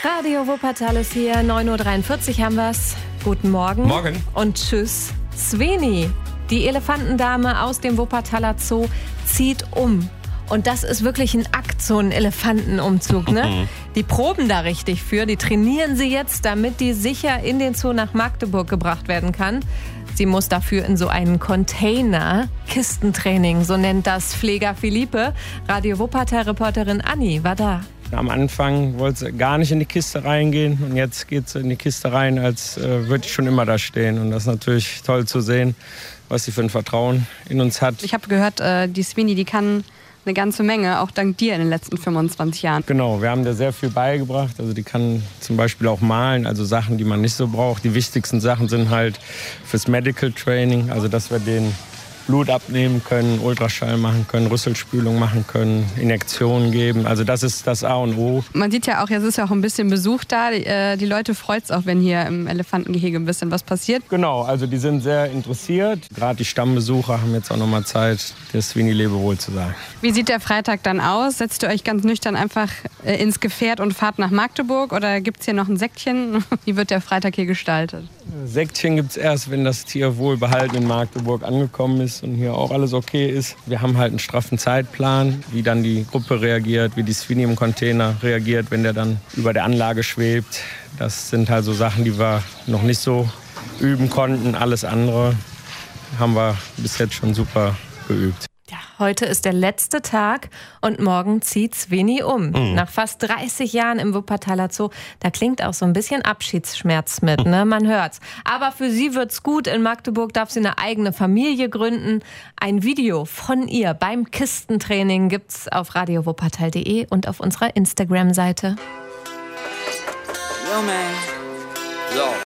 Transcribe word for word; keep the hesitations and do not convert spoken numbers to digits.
Radio Wuppertal ist hier, neun Uhr dreiundvierzig haben wir's. Guten Morgen. Morgen. Und tschüss. Sveni, die Elefantendame aus dem Wuppertaler Zoo, zieht um. Und das ist wirklich ein Akt, so ein Elefantenumzug, ne? Mhm. Die proben da richtig für, die trainieren sie jetzt, damit die sicher in den Zoo nach Magdeburg gebracht werden kann. Sie muss dafür in so einen Container, Kistentraining, so nennt das Pfleger Philippe. Radio Wuppertal-Reporterin Anni war da. Am Anfang wollte sie gar nicht in die Kiste reingehen und jetzt geht sie in die Kiste rein, als äh, würde ich schon immer da stehen. Und das ist natürlich toll zu sehen, was sie für ein Vertrauen in uns hat. Ich habe gehört, äh, die Sveni, die kann eine ganze Menge, auch dank dir in den letzten fünfundzwanzig Jahren. Genau, wir haben dir sehr viel beigebracht. Also die kann zum Beispiel auch malen, also Sachen, die man nicht so braucht. Die wichtigsten Sachen sind halt fürs Medical Training, also dass wir den Blut abnehmen können, Ultraschall machen können, Rüsselspülung machen können, Injektionen geben. Also das ist das A und O. Man sieht ja auch, jetzt ist ja auch ein bisschen Besuch da. Die, äh, die Leute freut es auch, wenn hier im Elefantengehege ein bisschen was passiert. Genau, also die sind sehr interessiert. Gerade die Stammbesucher haben jetzt auch noch mal Zeit, der Sveni Lebewohl zu sagen. Wie sieht der Freitag dann aus? Setzt ihr euch ganz nüchtern einfach äh, ins Gefährt und fahrt nach Magdeburg? Oder gibt es hier noch ein Säckchen? Wie wird der Freitag hier gestaltet? Säckchen gibt es erst, wenn das Tier wohlbehalten in Magdeburg angekommen ist und hier auch alles okay ist. Wir haben halt einen straffen Zeitplan, wie dann die Gruppe reagiert, wie die Sveni im Container reagiert, wenn der dann über der Anlage schwebt. Das sind halt so Sachen, die wir noch nicht so üben konnten. Alles andere haben wir bis jetzt schon super geübt. Ja, heute ist der letzte Tag und morgen zieht Sveni um. Mhm. Nach fast dreißig Jahren im Wuppertaler Zoo, da klingt auch so ein bisschen Abschiedsschmerz mit, ne? Man hört's. Aber für sie wird's gut. In Magdeburg darf sie eine eigene Familie gründen. Ein Video von ihr beim Kistentraining gibt's auf radio wuppertal punkt de und auf unserer Instagram-Seite. Yo, man. Yo.